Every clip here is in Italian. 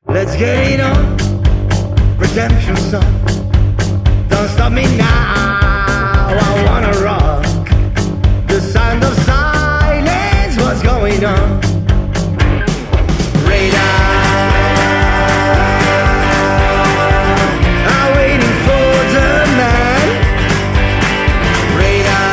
Let's get it on, redemption song. Don't stop me now, I wanna rock. The sound of silence, what's going on? Radar, I'm waiting for the man. Radar,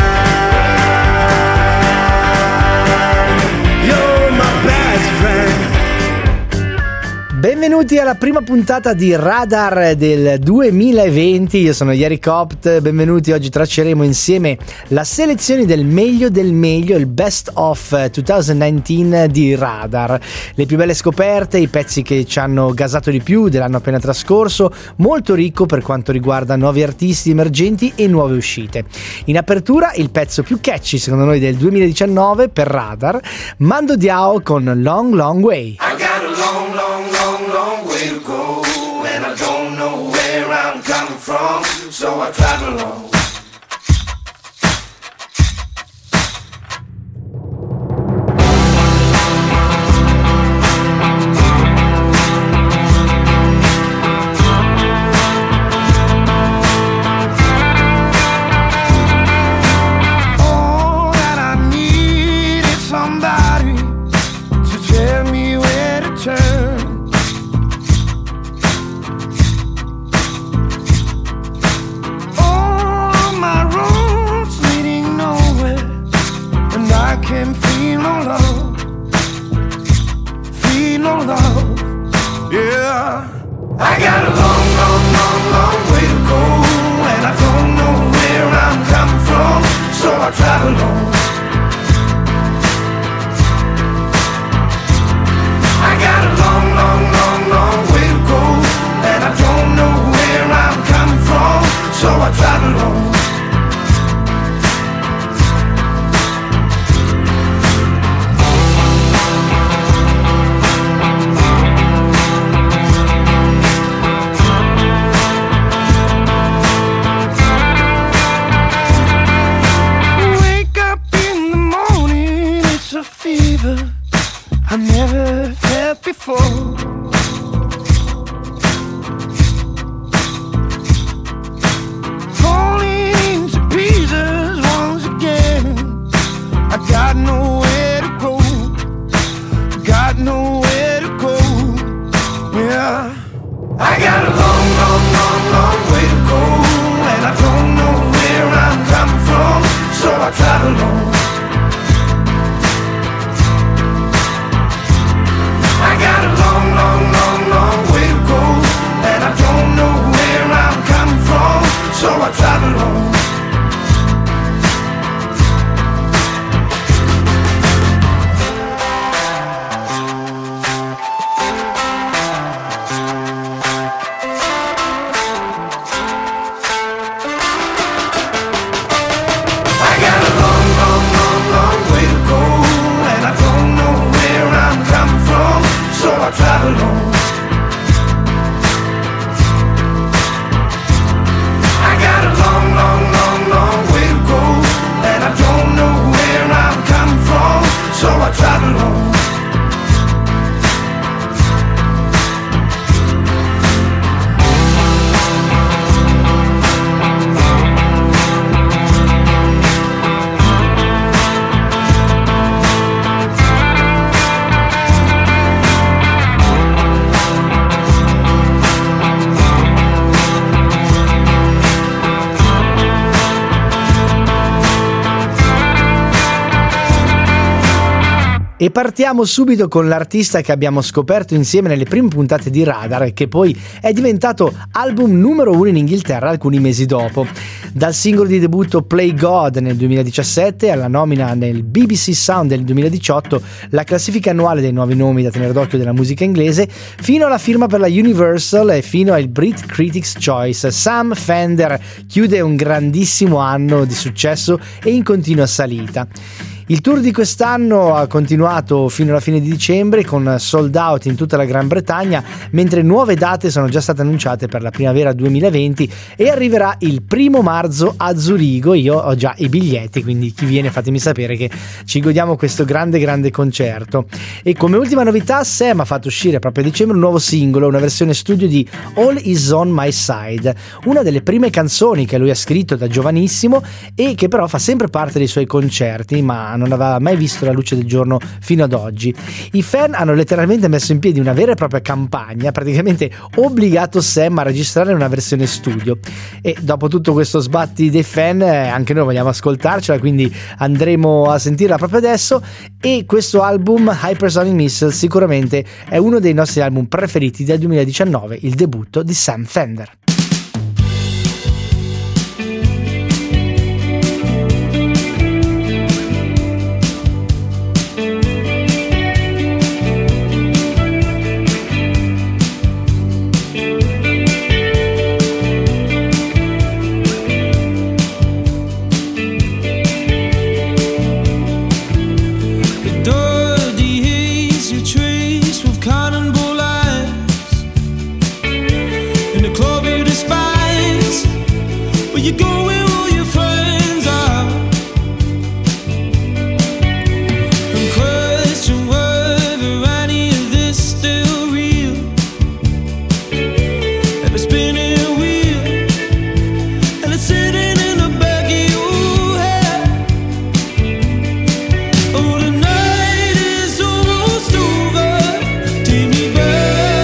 you're my best friend. Benvenuti alla prima puntata di Radar del 2020, io sono Yeri Copt, benvenuti. Oggi tracceremo insieme la selezione del meglio, il best of 2019 di Radar, le più belle scoperte, i pezzi che ci hanno gasato di più dell'anno appena trascorso, molto ricco per quanto riguarda nuovi artisti emergenti e nuove uscite. In apertura il pezzo più catchy secondo noi del 2019 per Radar, Mando Diao con Long Long Way. I got a long, long, long, long way to go, and I don't know where I'm coming from, so I travel on. All that I need is somebody to tell me where to turn. All my roads leading nowhere, and I can feel no love, yeah. I got a long, long, long, long way to go, and I don't know where I'm coming from, so I travel on. I got a long, long, long, long way to go, and I don't know where I'm coming from, so I travel on. Wake up in the morning, it's a fever I never felt before. Falling into pieces once again. I got nowhere to go, got nowhere to go, yeah. I got a long, long, long, long way to go, and I don't know where I'm coming from, so I travel on. I got a long, long, long, long way to go, and I don't know where I'm coming from, so I travel on. I got a long, long, long, long way to go, and I don't know where I'm coming from, so I travel on. I got a long, long, long, long way to go, and I don't know where I'm coming from, so I travel on. E partiamo subito con l'artista che abbiamo scoperto insieme nelle prime puntate di Radar e che poi è diventato album numero 1 in Inghilterra alcuni mesi dopo. Dal singolo di debutto Play God nel 2017 alla nomina nel BBC Sound del 2018, la classifica annuale dei nuovi nomi da tenere d'occhio della musica inglese, fino alla firma per la Universal e fino al Brit Critics' Choice, Sam Fender chiude un grandissimo anno di successo e in continua salita. Il tour di quest'anno ha continuato fino alla fine di dicembre con sold out in tutta la Gran Bretagna, mentre nuove date sono già state annunciate per la primavera 2020 e arriverà il 1° marzo a Zurigo. Io ho già i biglietti, quindi chi viene fatemi sapere che ci godiamo questo grande concerto. E come ultima novità, Sam ha fatto uscire proprio a dicembre un nuovo singolo, una versione studio di All Is On My Side, una delle prime canzoni che lui ha scritto da giovanissimo e che però fa sempre parte dei suoi concerti, ma non aveva mai visto la luce del giorno fino ad oggi. I fan hanno letteralmente messo in piedi una vera e propria campagna, praticamente obbligato Sam a registrare una versione studio, e dopo tutto questo sbatti dei fan anche noi vogliamo ascoltarcela, quindi andremo a sentirla proprio adesso. E questo album, Hypersonic Missile, sicuramente è uno dei nostri album preferiti del 2019, il debutto di Sam Fender.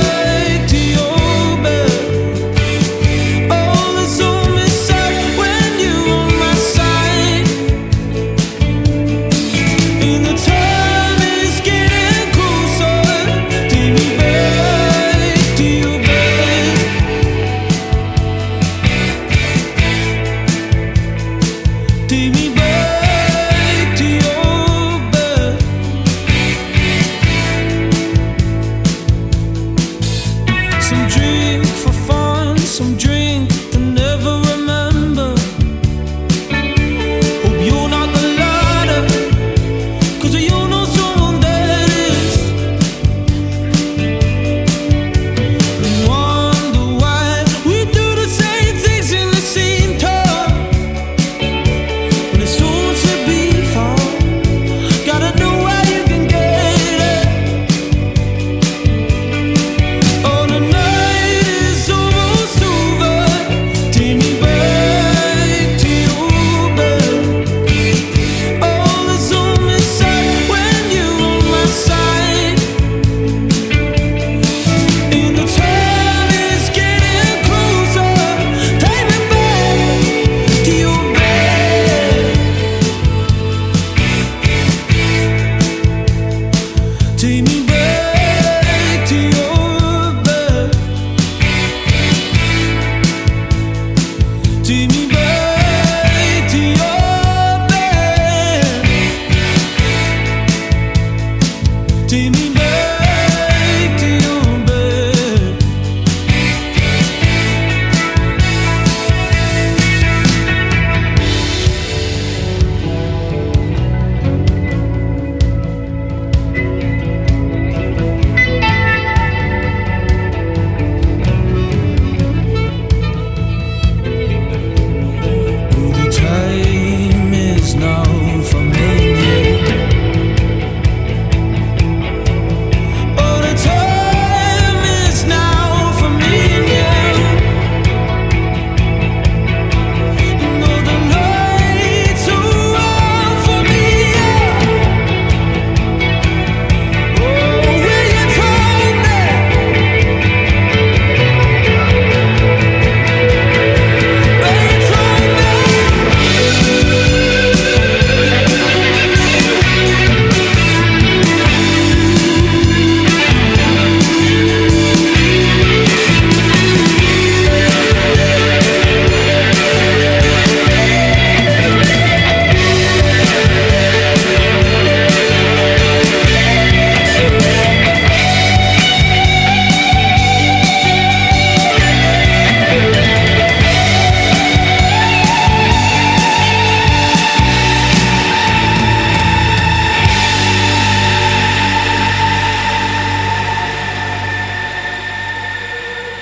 When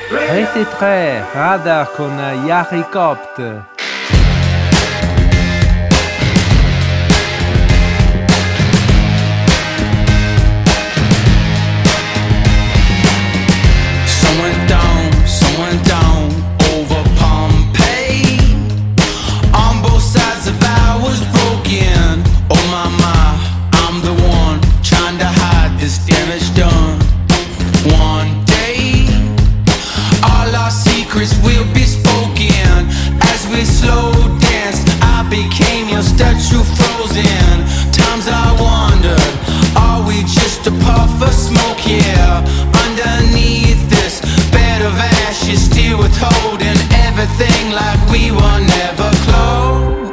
Rete 3, Radar con Yari Copt. Someone down over Pompeii. On both sides of ours broken. Oh my, I'm the one trying to hide this damage done. One day, all our secrets will be spoken. As we slow danced, I became your statue frozen. Times I wondered, are we just a puff of smoke? Yeah, underneath this bed of ashes, still withholding everything like we were never close.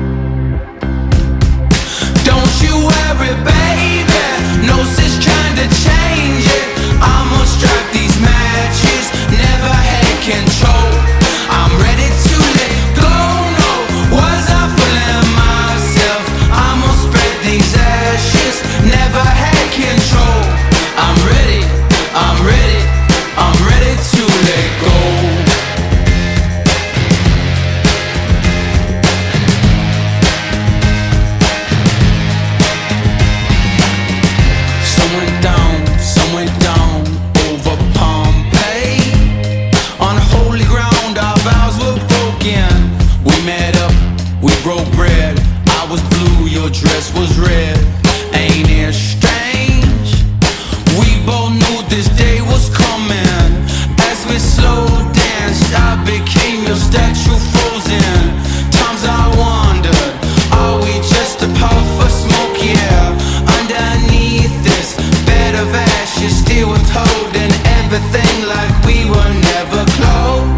Don't you worry, baby, no sense trying to change it. I'ma strike these matches, never had control. I'm ready to let go, no, was I fooling myself? I'ma spread these ashes, never had control. I'm ready to let go. Some went down over Pompeii. On holy ground our vows were broken. We met up, we broke bread. I was blue, your dress was red. Ain't it strange? We both knew this day was coming. As we slow danced, I became your statue frozen. Times I wondered, are we just a puff of smoke? Yeah, underneath this bed of ashes, still withholding everything like we were never close.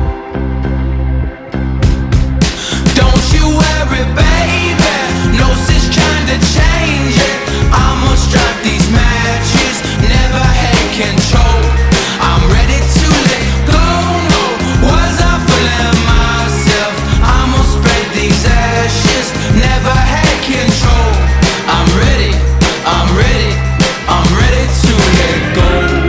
Don't you worry, baby, no sense trying to change it. I'ma strike these matches, never had control. I'm ready to let go, no, was I fooling myself? I'ma spread these ashes, never had control. I'm ready to let go.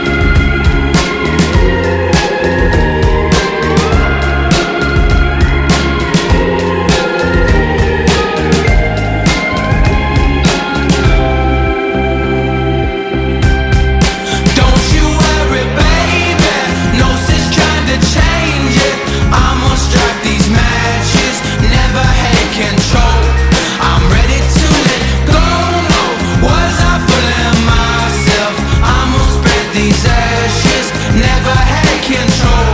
Don't you worry, baby, no sense trying to change it. I'ma strike these matches, never had control. I'm ready to let go, no, was I fooling myself? I'ma spread these ashes, never had control.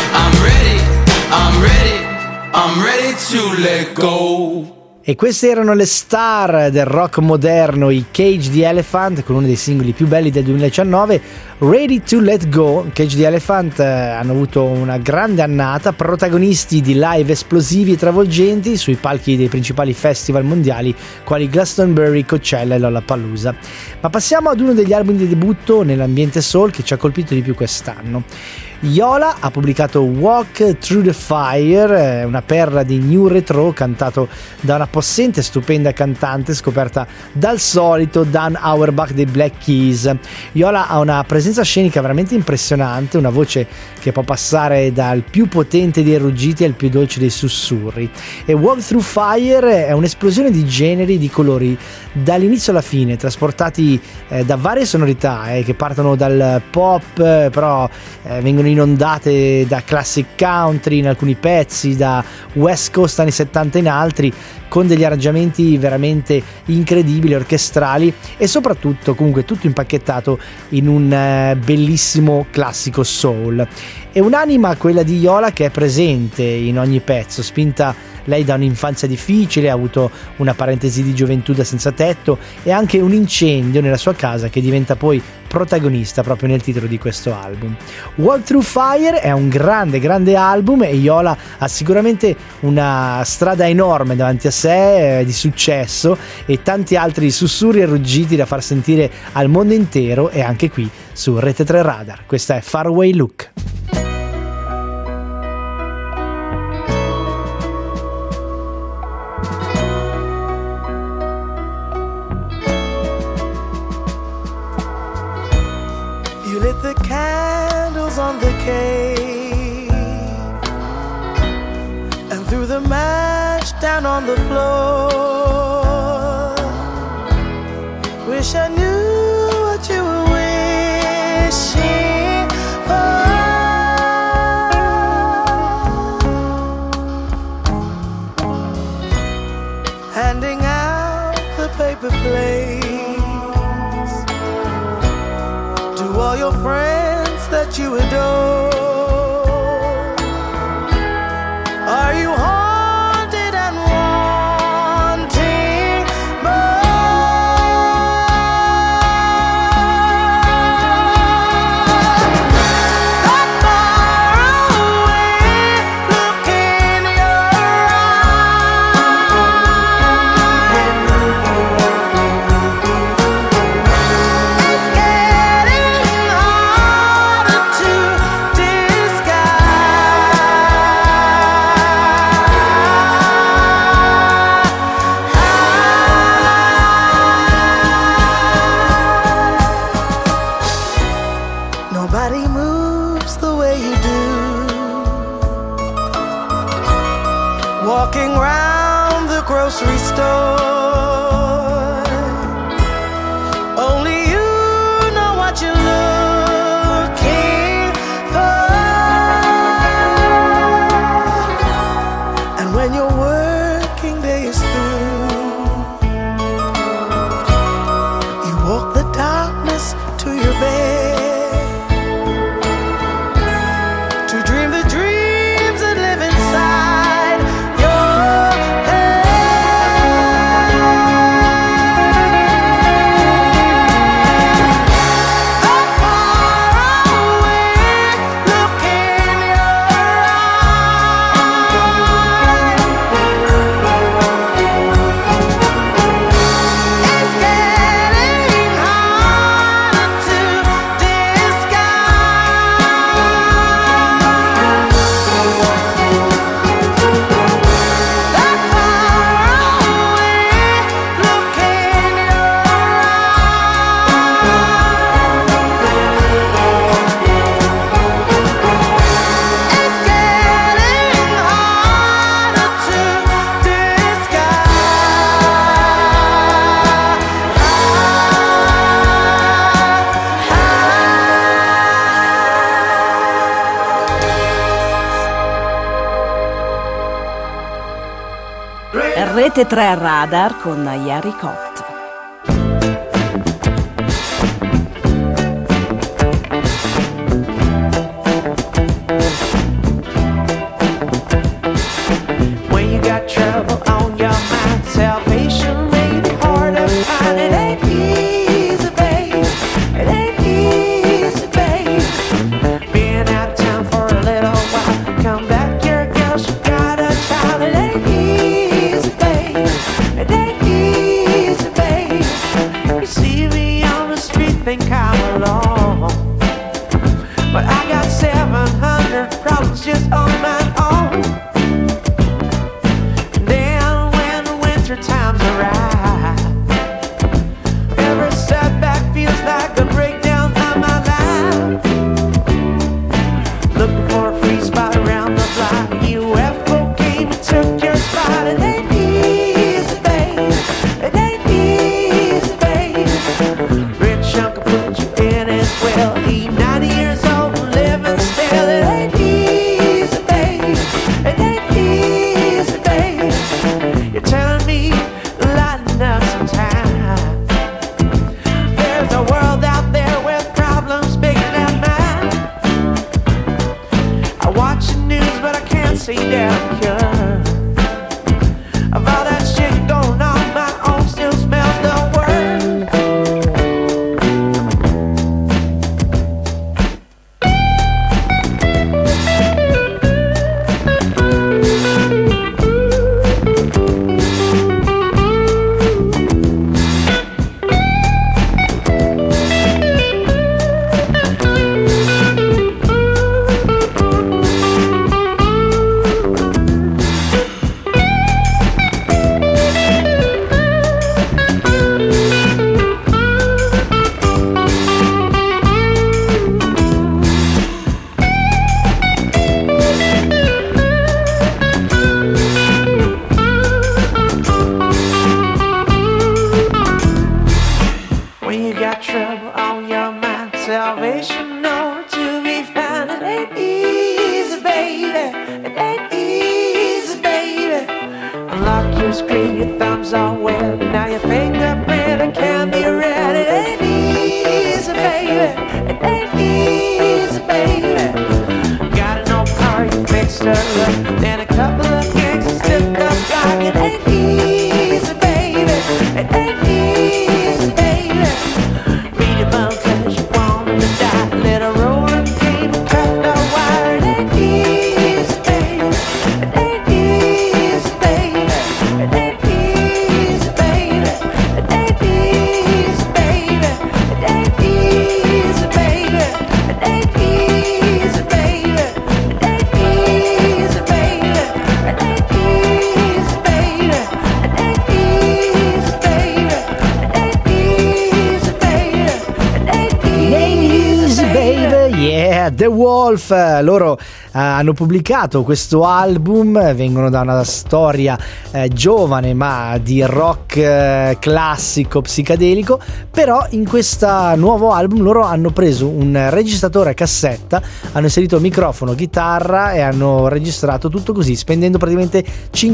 I'm ready to let go. E queste erano le star del rock moderno, i Cage the Elephant, con uno dei singoli più belli del 2019, Ready to Let Go. Cage the Elephant hanno avuto una grande annata, protagonisti di live esplosivi e travolgenti sui palchi dei principali festival mondiali quali Glastonbury, Coachella e Lollapalooza. Ma passiamo ad uno degli album di debutto nell'ambiente soul che ci ha colpito di più quest'anno. Yola ha pubblicato Walk Through the Fire, una perla di new retro cantato da una possente e stupenda cantante scoperta dal solito Dan Auerbach dei Black Keys. Yola ha una presenza scenica veramente impressionante, una voce che può passare dal più potente dei ruggiti al più dolce dei sussurri. E Walk Through Fire è un'esplosione di generi, di colori dall'inizio alla fine, trasportati da varie sonorità che partono dal pop, però vengono inondate da classic country in alcuni pezzi, da West Coast anni 70 in altri, con degli arrangiamenti veramente incredibili, orchestrali e soprattutto comunque tutto impacchettato in un bellissimo classico soul. È un'anima quella di Yola che è presente in ogni pezzo, spinta lei da un'infanzia difficile, ha avuto una parentesi di gioventù da senza tetto e anche un incendio nella sua casa che diventa poi protagonista proprio nel titolo di questo album. Walk Through Fire è un grande album e Yola ha sicuramente una strada enorme davanti a sé di successo e tanti altri sussurri e ruggiti da far sentire al mondo intero e anche qui su Rete 3 Radar. Questa è Faraway Look. You lit the candles on the cave down on the floor. Wish I knew what you were wishing for. Handing out the paper plates to all your friends that you adore. Are you haunted and wanting more? That far away look in your eyes. It's getting harder to nobody moves the way you do, walking round the grocery store. Only you know what you're looking for. And when your working day is through, you walk the darkness to your bed. Rete 3 Radar con Yari Copt. When you got trouble on your mind, salvation may be hard to find. It ain't easy, babe. It ain't easy, babe. Being out of town for a little while, come back, your girl, she got a child. It ain't easy, babe. It ain't easy, babe. You see me on the street, think I'm alone, but I got 700 problems just on my own. Then when the winter times arrive, every setback feels like a breakdown of my life. Looking for a free spot around the block, UFO came and took your spot. It ain't easy, babe. It ain't easy, babe. Rich uncle put you in his will. He 90 years old, living still. It ain't easy, babe. It ain't easy, babe. You're telling me to lighten up some time. There's a world out there with problems bigger than mine. I watch the news, but I can't see their cure. Of all that shit going on, my own still smells the word. is green, your thumbs are wet. Now your fingerprint can be red. It ain't easy, baby. It ain't easy, baby. Got an old car, you fixed her up. Then a couple of gigs, you slipped up like it ain't easy, baby. It ain't easy, baby. Read your book 'cause you want to die. Little rolling game, cut the wire. It ain't easy, baby. It ain't easy, baby. It ain't easy, baby. It ain't easy, baby. It ain't easy, baby. It ain't easy, baby. It ain't easy, baby. It ain't easy, baby. It ain't easy, baby. It ain't easy, baby. It ain't Easy Baby, yeah, The Wolf. Loro hanno pubblicato questo album, vengono da una storia giovane ma di rock classico psichedelico, però in questo nuovo album loro hanno preso un registratore a cassetta, hanno inserito microfono, chitarra e hanno registrato tutto così, spendendo praticamente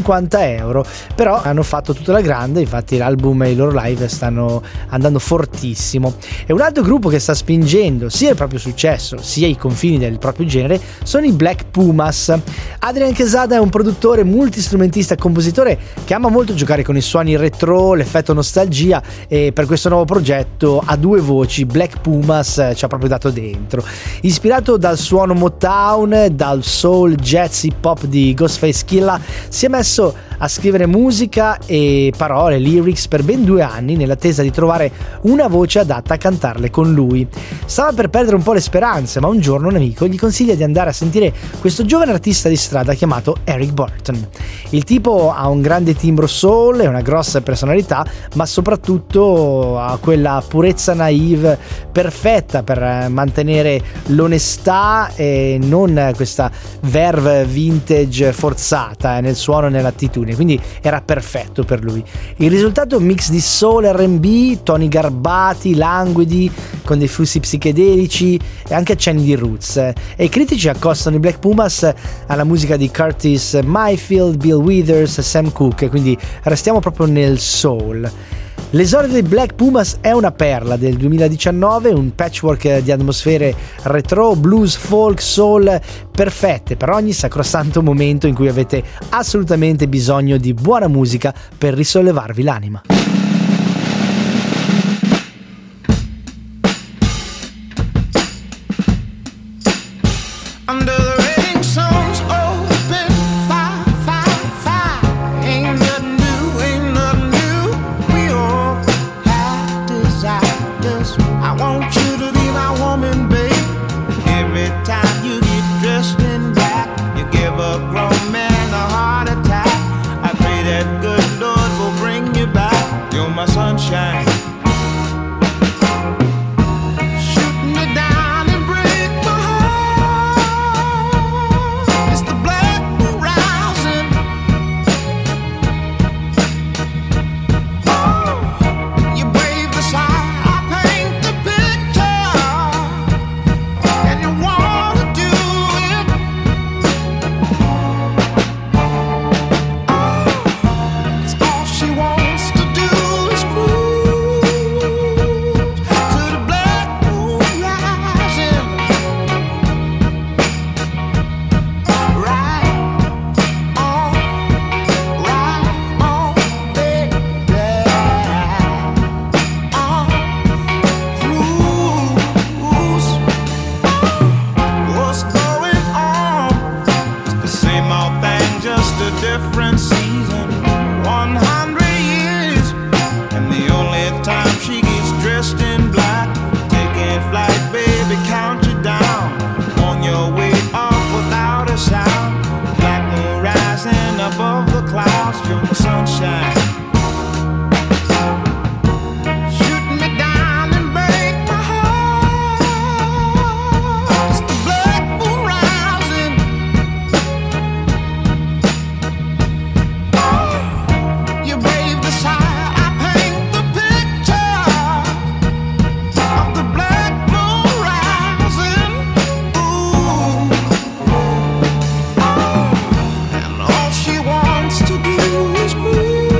50 euro, però hanno fatto tutta la grande. Infatti l'album e i loro live stanno andando fortissimo. E un altro gruppo che sta spingendo sia il proprio successo sia i confini del proprio genere sono i Black Pumas. Adrian Quesada è un produttore, multistrumentista e compositore che ama molto giocare con i suoni retro, l'effetto nostalgia, e per questo nuovo progetto a due voci Black Pumas ci ha proprio dato dentro. Ispirato dal suono Motown, dal soul, jazz, hip hop di Ghostface Killah, si è messo a scrivere musica e parole, lyrics per ben 2 anni nell'attesa di trovare una voce adatta a cantarle con lui. Stava per perdere un po' le speranze, ma un giorno un amico gli consiglia di andare a sentire questo giovane artista di strada chiamato Eric Burton. Il tipo ha un grande timbro soul e una grossa personalità, ma soprattutto ha quella purezza naive perfetta per mantenere l'onestà e non questa verve vintage forzata nel suono e nell'attitudine, quindi era perfetto per lui. Il risultato è un mix di soul, R&B, toni garbati, languidi, con dei flussi psichedelici e anche accenni di roots. E i critici accostano i Black Pumas alla musica di Curtis Mayfield, Bill Withers, Sam Cooke, quindi restiamo proprio nel soul. L'esordio dei Black Pumas è una perla del 2019, un patchwork di atmosfere retro, blues, folk, soul perfette per ogni sacrosanto momento in cui avete assolutamente bisogno di buona musica per risollevarvi l'anima. Under the rain, sun's open, fire, fire, fire. Ain't nothing new, ain't nothing new. We all have desires. I want you to be my woman, babe. Every time you get dressed in black, you give a grown man a heart attack. I pray that good Lord will bring you back. You're my sunshine. All she wants to do is groove.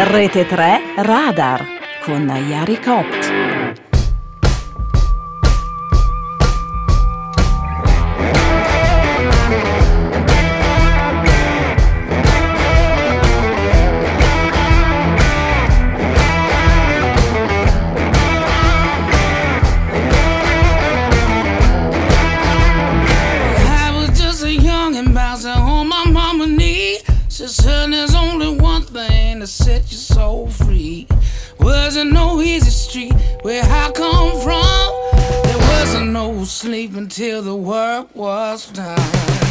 Rete 3 Radar con Yari Copt. Son, there's only one thing to set your soul free. Wasn't no easy street where I come from. There wasn't no sleep until the work was done.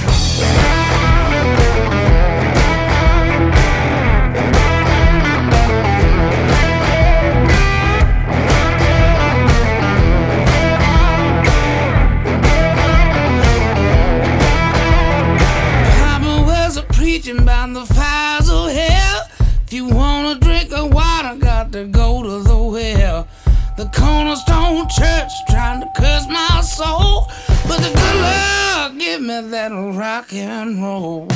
Preaching about the fires of hell. If you wanna drink of water, got to go to the well. The Cornerstone Church trying to curse my soul, but the good Lord give me that rock and roll.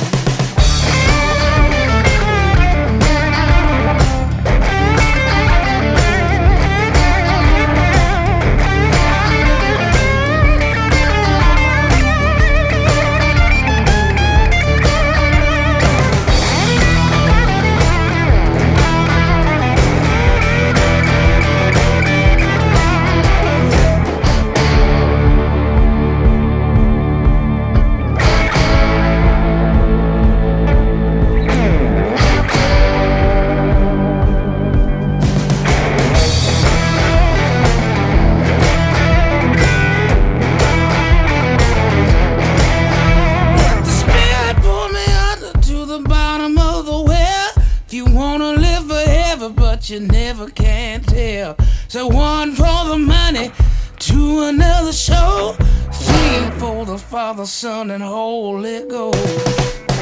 You never can tell. So one for the money, to another show, three for the Father, Son, and Holy Ghost.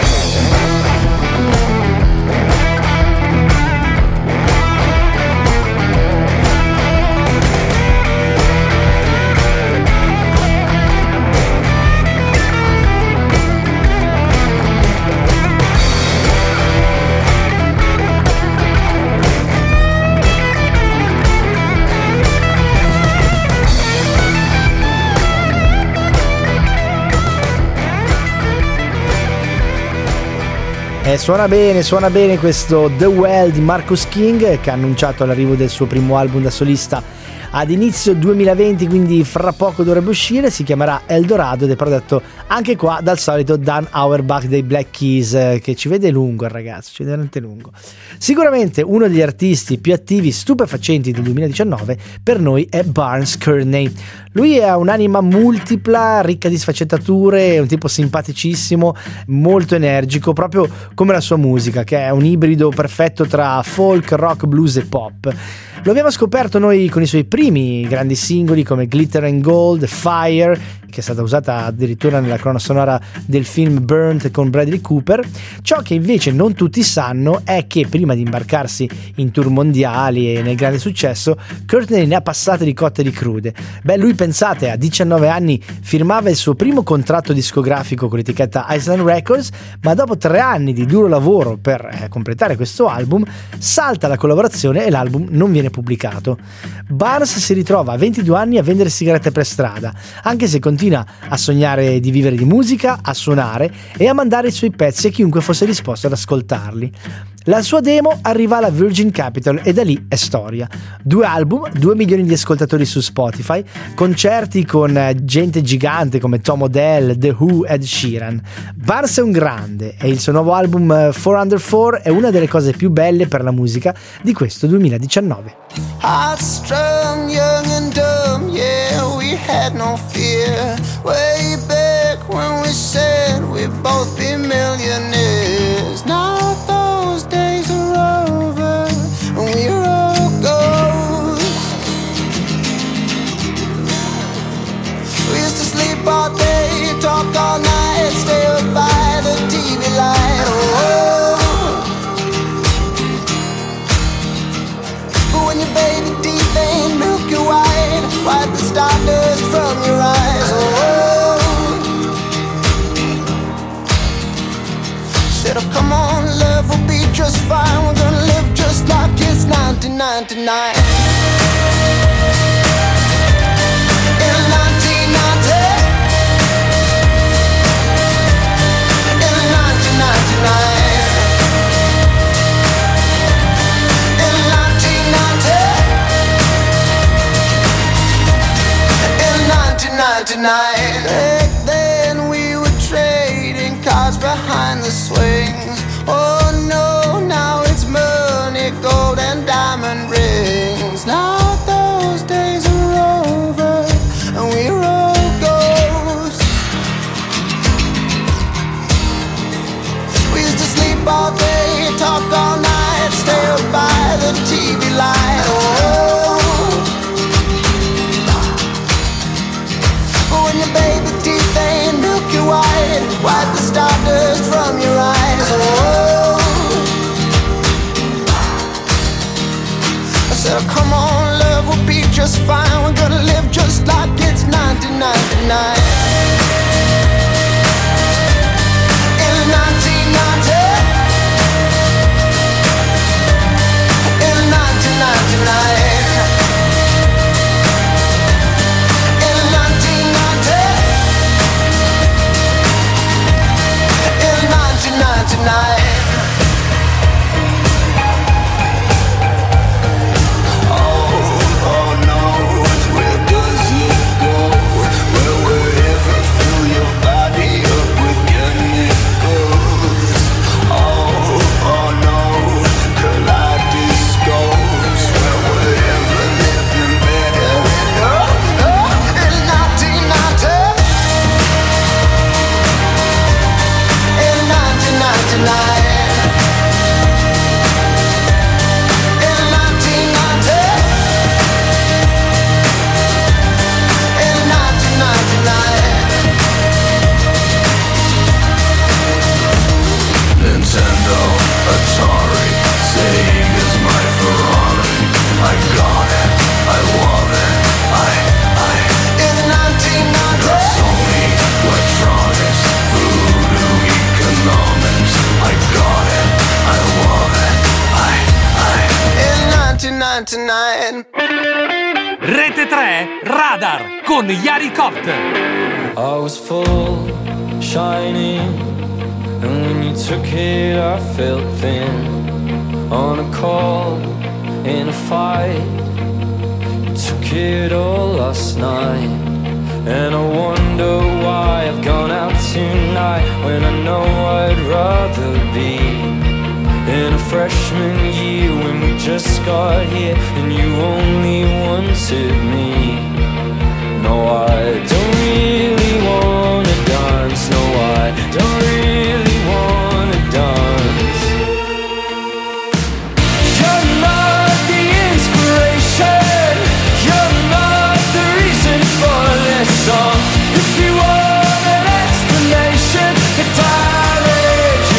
Suona bene questo The Well di Marcus King, che ha annunciato l'arrivo del suo primo album da solista ad inizio 2020, quindi fra poco dovrebbe uscire. Si chiamerà Eldorado ed è prodotto anche qua dal solito Dan Auerbach dei Black Keys, che ci vede lungo il ragazzo, ci vede veramente lungo. Sicuramente uno degli artisti più attivi, stupefacenti del 2019 per noi è Barnes Kearney. Lui è un'anima multipla, ricca di sfaccettature, è un tipo simpaticissimo, molto energico, proprio come la sua musica, che è un ibrido perfetto tra folk, rock, blues e pop. Lo abbiamo scoperto noi con i suoi primi grandi singoli come Glitter and Gold, Fire, che è stata usata addirittura nella colonna sonora del film Burnt con Bradley Cooper. Ciò che invece non tutti sanno è che prima di imbarcarsi in tour mondiali e nel grande successo, Kearney ne ha passate di cotte e di crude. Lui, pensate, a 19 anni firmava il suo primo contratto discografico con l'etichetta Island Records, ma dopo 3 anni di duro lavoro per completare questo album, salta la collaborazione e l'album non viene pubblicato. Barnes si ritrova a 22 anni a vendere sigarette per strada, anche se continua a sognare di vivere di musica, a suonare e a mandare i suoi pezzi a chiunque fosse disposto ad ascoltarli. La sua demo arriva alla Virgin Capitol e da lì è storia. 2 album, 2 milioni di ascoltatori su Spotify, concerti con gente gigante come Tom Odell, The Who, Ed Sheeran. Barnes è un grande e il suo nuovo album 4 Under 4 è una delle cose più belle per la musica di questo 2019. Heart strong, young and dumb, yeah, we had no fear. Way back when we said we'd both be millionaires. Now those days are over, and we're all ghosts. We used to sleep all day, talk all night, stay up by the TV light. Oh. But when your baby teeth ain't milky white, wipe the stardust from your eyes. Oh. Said, oh, come on, love will be just fine. We're gonna live just like 1999. In 1990. In 1999. In 1990. In 1999. Back then we were trading cards behind the swings. Oh no, now it's money, gold and diamond rings. Now those days are over and we're all ghosts. We used to sleep all day, talk all night, stay up by the TV line. Oh, but when your baby teeth ain't milky white, wipe the stardust from your eyes. Oh, I said, oh, come on, love, we'll be just fine. We're gonna live just like it's 1999. In 1990. In 1999. In 1990. In 1999. Rete 3 Radar con Yari Copter. I was full, shining, and when you took it I felt thin. On a call, in a fight, you took it all last night. And I wonder why I've gone out tonight when I know I'd rather be in a freshman year when we just got here and you only wanted me. No, I don't really wanna dance. No, I don't really wanna dance. You're not the inspiration. You're not the reason for this song. If you want an explanation, the damage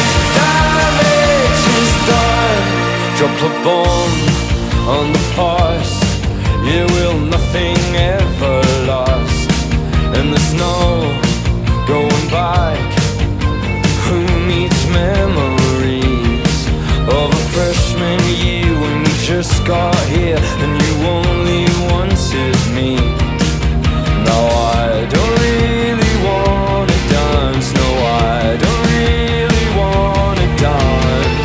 is done. Drop a bomb on the past. Yeah, will nothing ever last? And there's no going back. Who needs memories of a freshman year when we just got here and you only wanted me? No, I don't really wanna dance. No, I don't really wanna dance.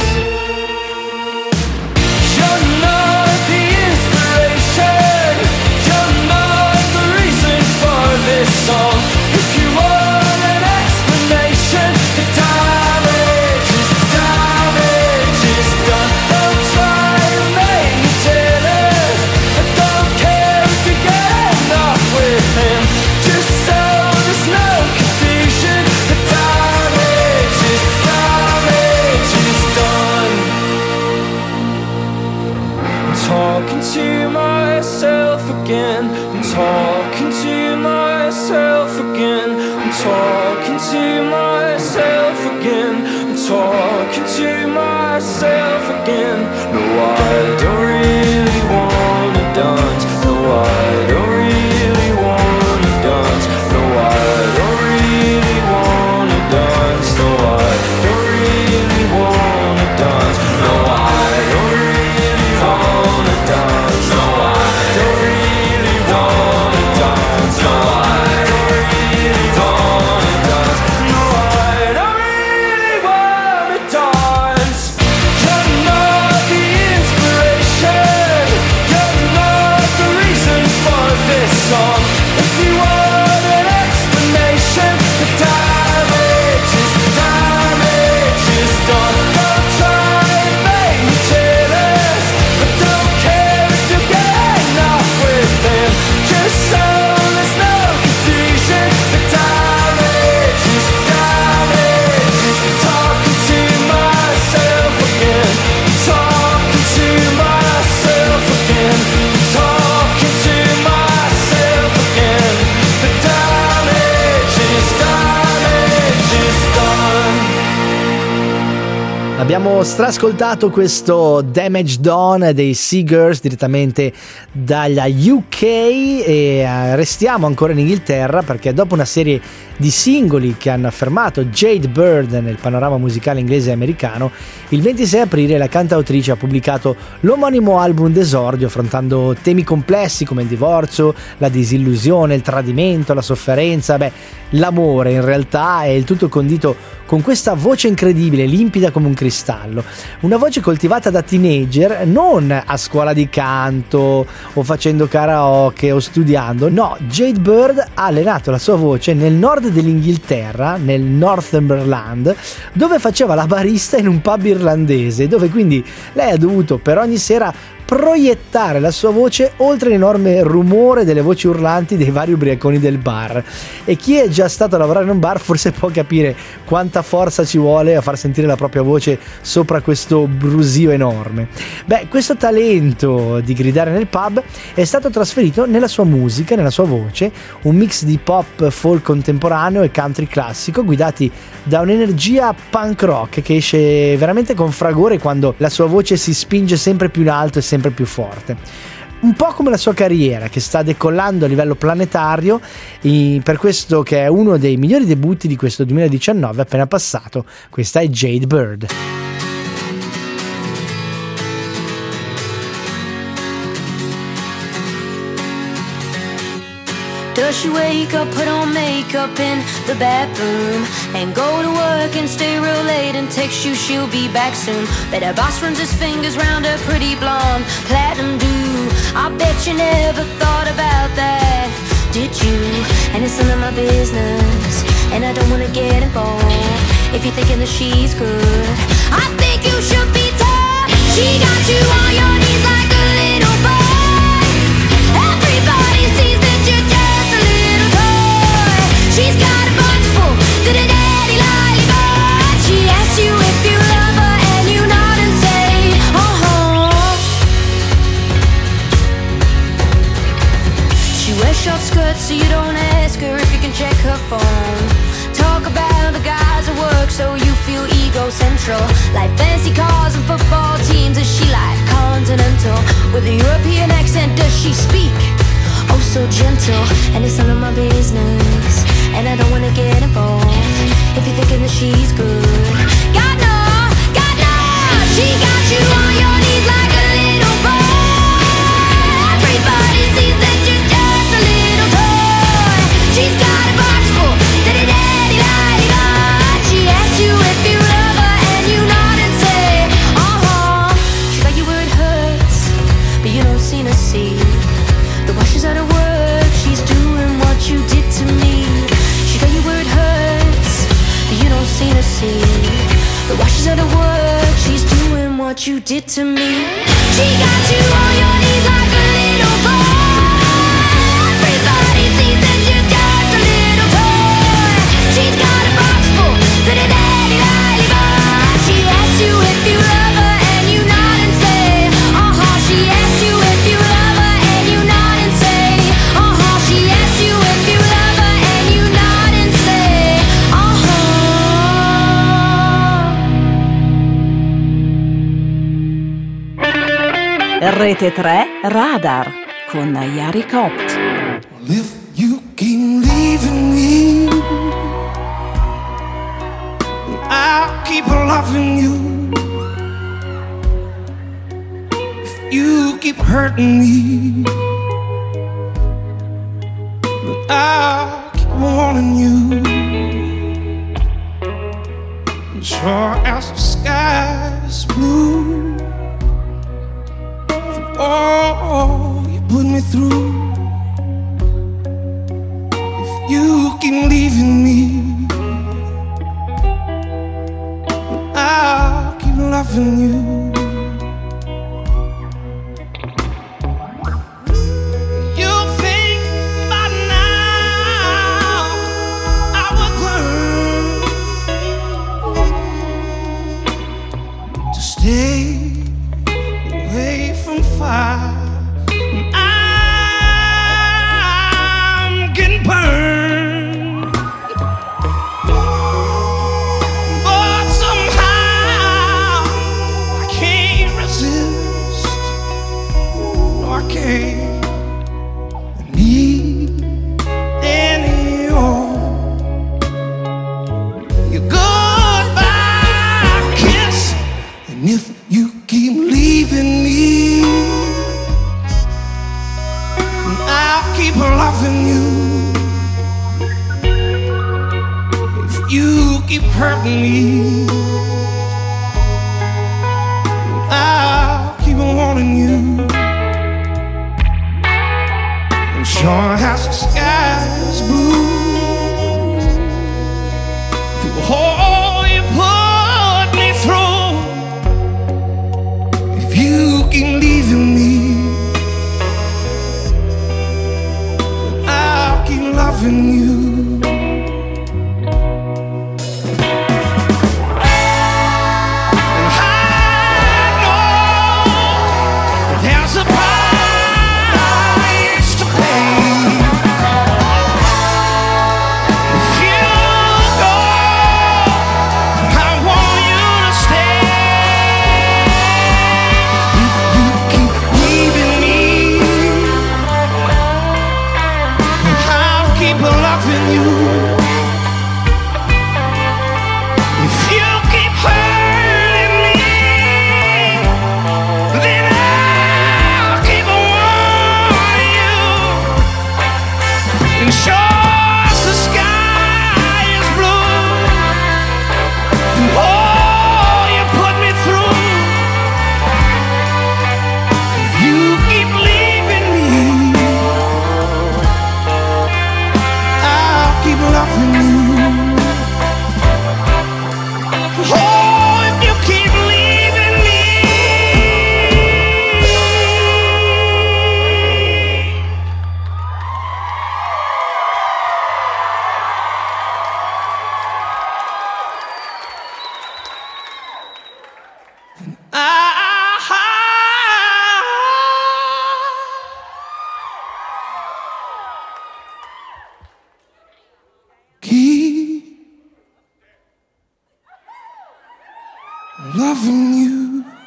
You're not the inspiration. You're not the reason for this song. If you want an explanation, the damage is done. Don't try to make me jealous. I don't care if you get enough with him. Just so there's no confusion, the damage is done. I'm talking to myself again. I'm talking to myself again. I'm talking to myself again. I'm talking to myself again. No, I don't really wanna dance. No, I don't really wanna dance. No, I don't really wanna dance. No, I don't really wanna dance. No, I don't really wanna dance. Abbiamo strascoltato questo Damage Done dei Seagirls direttamente dalla UK e restiamo ancora in Inghilterra, perché dopo una serie di singoli che hanno affermato Jade Bird nel panorama musicale inglese e americano, il 26 aprile la cantautrice ha pubblicato l'omonimo album d'esordio affrontando temi complessi come il divorzio, la disillusione, il tradimento, la sofferenza, l'amore in realtà, è il tutto condito con questa voce incredibile, limpida come un cristallo, una voce coltivata da teenager, non a scuola di canto o facendo karaoke o studiando. No, Jade Bird ha allenato la sua voce nel nord dell'Inghilterra, nel Northumberland, dove faceva la barista in un pub irlandese, dove quindi lei ha dovuto per ogni sera proiettare la sua voce oltre l'enorme rumore delle voci urlanti dei vari ubriaconi del bar. E chi è già stato a lavorare in un bar forse può capire quanta forza ci vuole a far sentire la propria voce sopra questo brusio enorme. Questo talento di gridare nel pub è stato trasferito nella sua musica, nella sua voce, un mix di pop, folk contemporaneo e country classico, guidati da un'energia punk rock che esce veramente con fragore quando la sua voce si spinge sempre più in alto e sempre più forte. Un po' come la sua carriera che sta decollando a livello planetario, per questo che è uno dei migliori debutti di questo 2019 appena passato. Questa è Jade Bird. Does she wake up, put on makeup in the bathroom, and go to work and stay real late and text you she'll be back soon? Bet her boss runs his fingers round her pretty blonde platinum do. I bet you never thought about that, did you? And it's none of my business, and I don't wanna get involved. If you're thinking that she's good, I think you should be tough. She got you on your knees like a little boy. Everybody sees that you're just a little toy. She's got a bunch full to the daddy lollipop. She asks you if you love her and you nod and say, uh-huh. She wears short skirts so you don't ask her if you can check her phone. Talk about the guys at work so you feel ego-central. Like fancy cars and football teams, is she like continental? With a European accent, does she speak? Oh, so gentle. And it's none of my business, and I don't wanna get involved. If you're thinking that she's good, God no, she got you on your knees like a little boy. Everybody sees that you're just a little toy. She's got a box full, daddy lollipop. She asks you if you love her and you nod and say, uh-huh. She got you where it hurts, but you don't seem to see the while she's out of work, she's doing what you did to me. She got you where it hurts, but you don't seem to see the while she's out of work, she's doing what you did to me. She got you on your knees like a little boy. Everybody sees that you're just a little toy. She's got a box full to the daddy lollipop. She asks you if you love her and you nod and say, uh-huh. She asks you if you love her and you nod and say, uh-huh. She asks you if you love her and you nod and say, uh-huh. Rete 3 Radar con Yari Copt. If you keep leaving me, I'll keep loving you. If you keep hurting me, I'll keep wanting you. And sure as the sky's blue, for all you put me through. If you keep leaving me, I'll keep loving you. Stay away from fire. And I I'll keep loving you. If you keep hurting me, I'll keep wanting you. And sure as the sky's blue, through all you put me through, if you keep leaving me, I'll keep loving you. Loving you.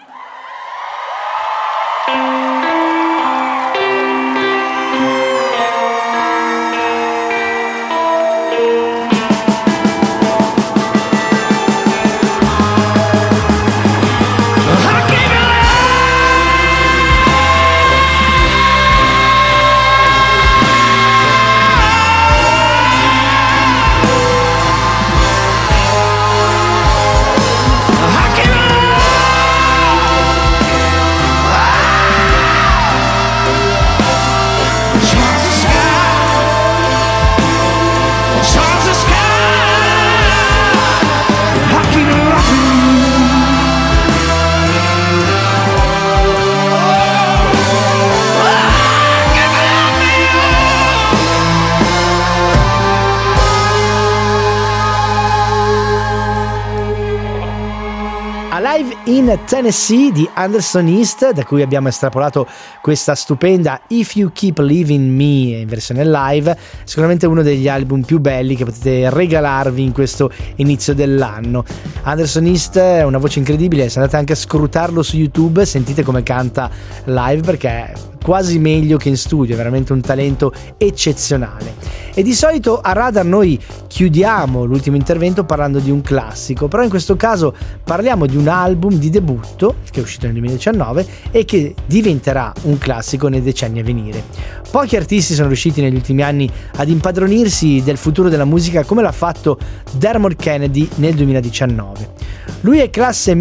In Tennessee di Anderson East, da cui abbiamo estrapolato questa stupenda If You Keep Leaving Me in versione live, sicuramente uno degli album più belli che potete regalarvi in questo inizio dell'anno. Anderson East è una voce incredibile, se andate anche a scrutarlo su YouTube sentite come canta live, perché è quasi meglio che in studio, è veramente un talento eccezionale. E di solito a Radar noi chiudiamo l'ultimo intervento parlando di un classico, però in questo caso parliamo di un album di debutto che è uscito nel 2019 e che diventerà un classico nei decenni a venire. Pochi artisti sono riusciti negli ultimi anni ad impadronirsi del futuro della musica come l'ha fatto Dermot Kennedy nel 2019. Lui è classe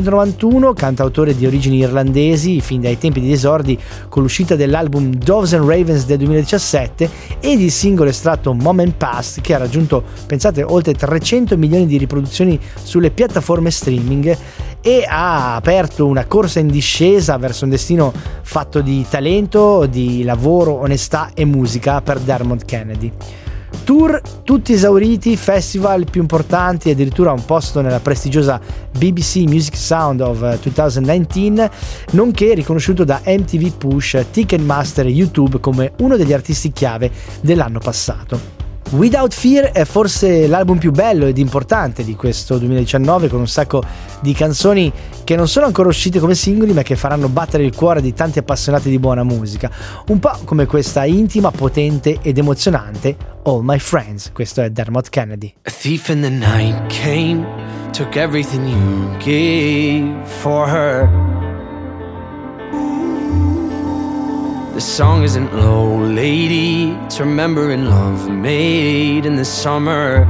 1991, cantautore di origini irlandesi fin dai tempi di esordi con l'uscita dell'album Doves and Ravens del 2017 ed il singolo estratto Moment Past, che ha raggiunto, pensate, oltre 300 milioni di riproduzioni sulle piattaforme streaming e ha aperto una corsa in discesa verso un destino fatto di talento, di lavoro, onestà e musica per Dermot Kennedy. Tour tutti esauriti, festival più importanti e addirittura un posto nella prestigiosa BBC Music Sound of 2019, nonché riconosciuto da MTV Push, Ticketmaster e YouTube come uno degli artisti chiave dell'anno passato. Without Fear è forse l'album più bello ed importante di questo 2019, con un sacco di canzoni che non sono ancora uscite come singoli ma che faranno battere il cuore di tanti appassionati di buona musica, un po' come questa intima, potente ed emozionante All My Friends. Questo è Dermot Kennedy. A thief in the night came, took everything you gave for her. The song isn't low, lady. It's remembering love made in the summer.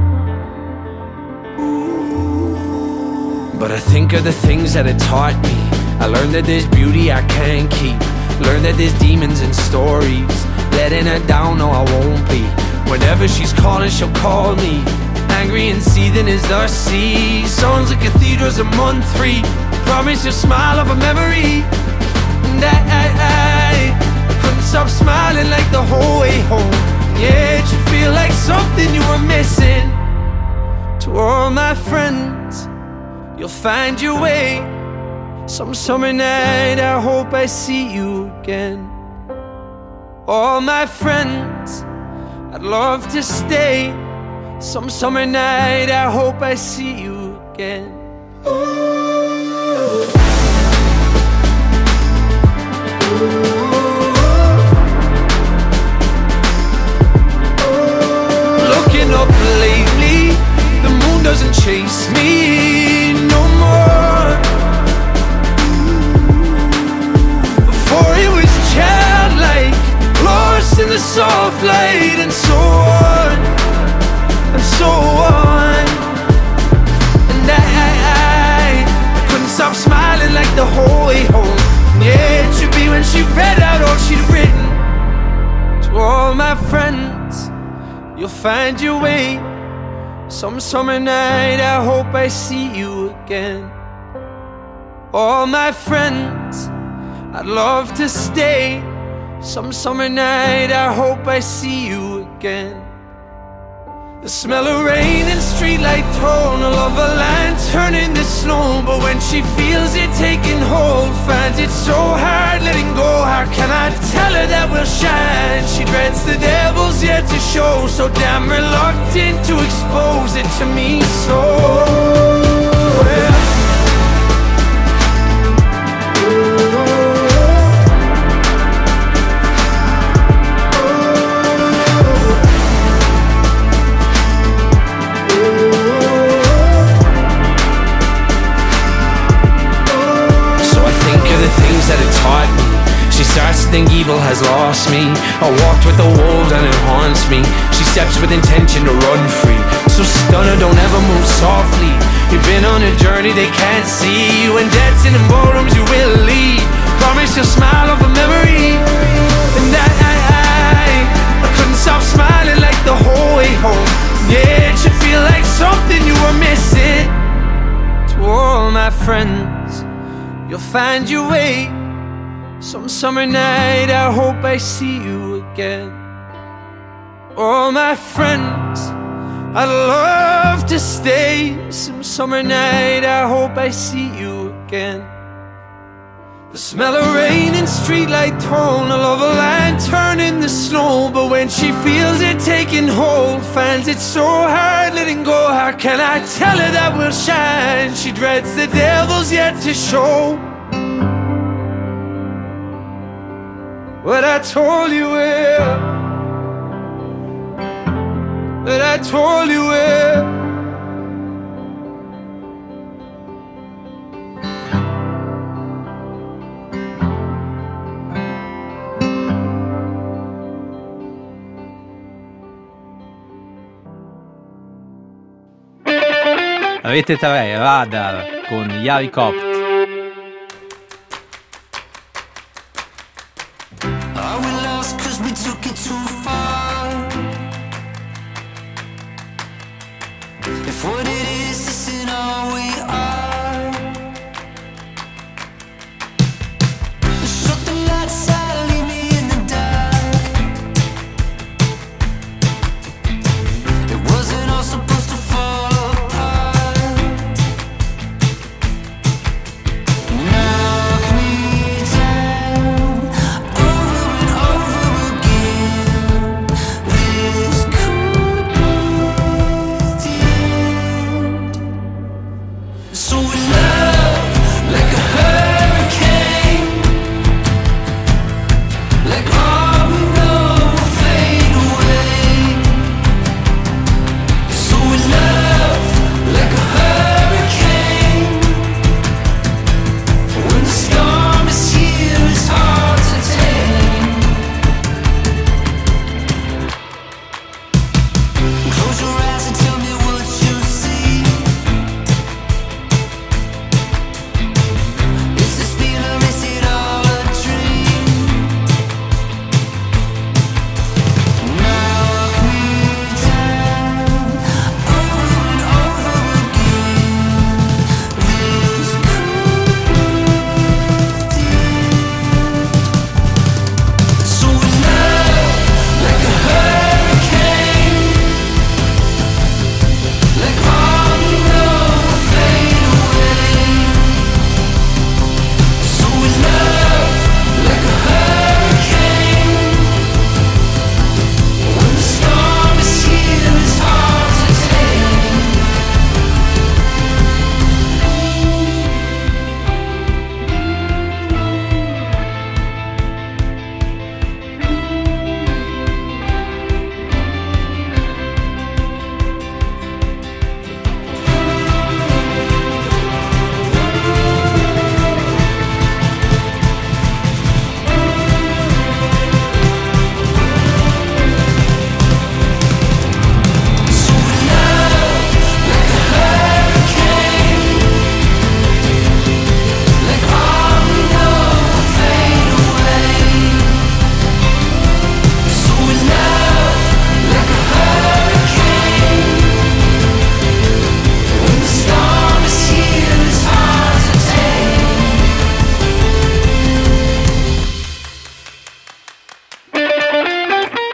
But I think of the things that it taught me. I learned that there's beauty I can't keep. Learned that there's demons in stories. Letting her down, no I won't be. Whenever she's calling, she'll call me. Angry and seething as the sea. Songs like cathedrals in month 3. Promise you'll smile of a memory. And I couldn't stop smiling like the whole way home. Yeah, it should feel like something you were missing. To all my friends, you'll find your way. Some summer night I hope I see you again. All my friends, I'd love to stay. Some summer night I hope I see you again. Looking up lately, the moon doesn't chase me no more. Before it was childlike, lost in the soft light, and so on, and so on. And I couldn't stop smiling like the whole way home. Yeah, it should be when she read out all she'd written. To all my friends, you'll find your way. Some summer night I hope I see you again. All my friends, I'd love to stay. Some summer night I hope I see you again. The smell of rain and streetlight tone, of a lantern in the snow. But when she feels it taking hold, finds it so hard letting go. How can I tell her that we'll shine? She dreads the devil's yet to show, so damn reluctant to expose it to me. So well, that it taught me. She starts to think evil has lost me. I walked with the wolves and it haunts me. She steps with intention to run free. So stunner, don't ever move softly. You've been on a journey they can't see. When dancing in ballrooms you will lead. Promise you'll smile of a memory. And I couldn't stop smiling like the whole way home. Yeah, it should feel like something you were missing. To all my friends, you'll find your way. Some summer night I hope I see you again. All my friends, I'd love to stay. Some summer night I hope I see you again. The smell of rain and streetlight tone, I love a lantern in the snow. But when she feels it taking hold, finds it so hard letting go. How can I tell her that we'll shine? She dreads the devil's yet to show. What I told you where, that I told you where. Rete 3 Radar con Yari Copt. Over and over again.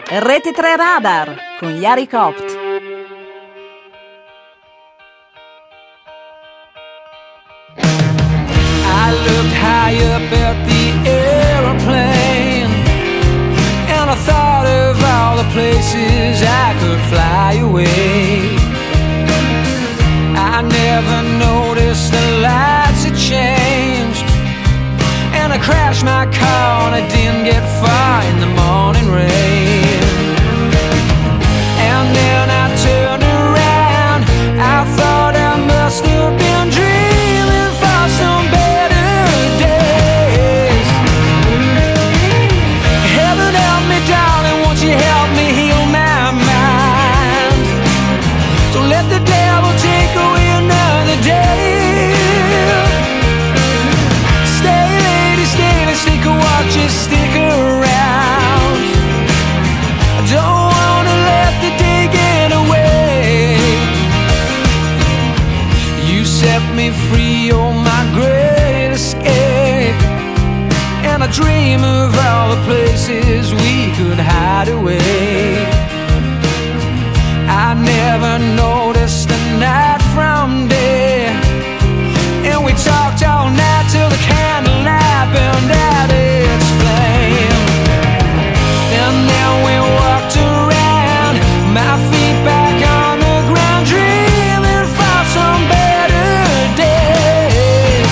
Rete 3 Radar con Yari Copt. I looked high up at the airplane, and I thought of all the places I could fly away. I never noticed the lights had changed, and I crashed my car and I didn't get far in the morning rain. And then I turned around, I thought I must have been dreaming for some better days. Heaven help me, darling, won't you help me heal my mind? Don't let the devil take away another day. Stay, lady, stay, let's take a walk, just stick around. I don't wanna let the day get away. You set me free, you're my great escape, and I dream of all the places we could hide away. I never noticed the night from day, and we talked all night till the candlelight burned out its flame. And then we walked around, my feet back on the ground, dreaming for some better days.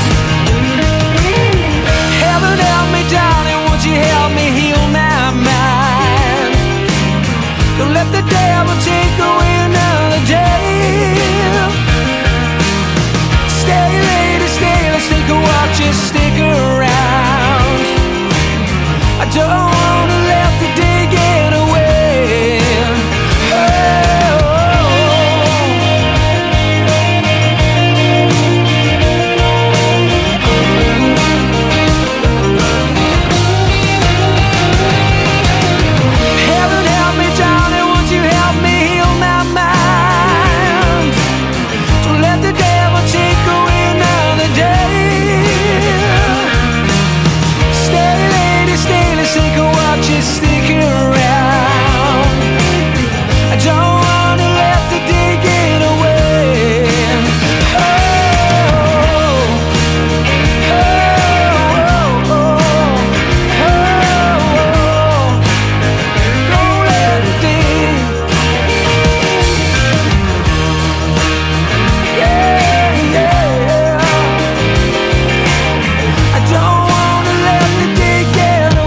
Heaven help me, darling, won't you help me heal my mind? Don't let the devil take away another day. Stay, lady, stay, let's take a walk, just stick around. I don't wanna let the day get away. Heaven help me, darling, won't you help me heal my mind? Don't let the devil take away another day. Stay, lady, stay, let's take a walk, just stick around. I don't wanna let the day get away. Oh, oh, oh, oh, don't let the day. Yeah, yeah. I don't wanna let the day get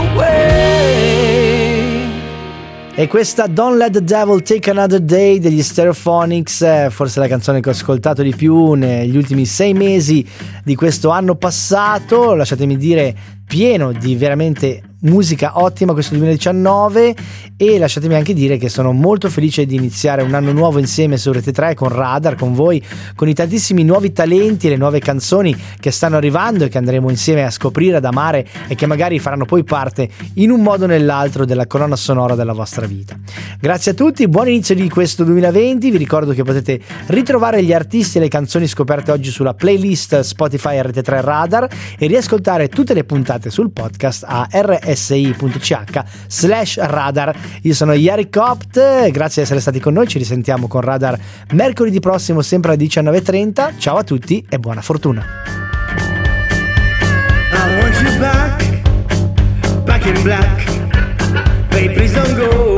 away. E questa Don't Let the Devil Take Another Day degli Stereophonics, forse la canzone che ho ascoltato di più negli ultimi 6 mesi di questo anno passato, lasciatemi dire pieno di veramente musica ottima questo 2019, e lasciatemi anche dire che sono molto felice di iniziare un anno nuovo insieme su Rete 3 con Radar, con voi, con i tantissimi nuovi talenti e le nuove canzoni che stanno arrivando e che andremo insieme a scoprire, ad amare, e che magari faranno poi parte in un modo o nell'altro della colonna sonora della vostra vita. Grazie a tutti, buon inizio di questo 2020. Vi ricordo che potete ritrovare gli artisti e le canzoni scoperte oggi sulla playlist Spotify Rete 3 Radar e riascoltare tutte le puntate sul podcast a rsi.ch/radar. Io sono Yari Copt, grazie di essere stati con noi, ci risentiamo con Radar mercoledì prossimo sempre alle 19:30. Ciao a tutti e buona fortuna. I want you back, back in black. Baby, please don't go.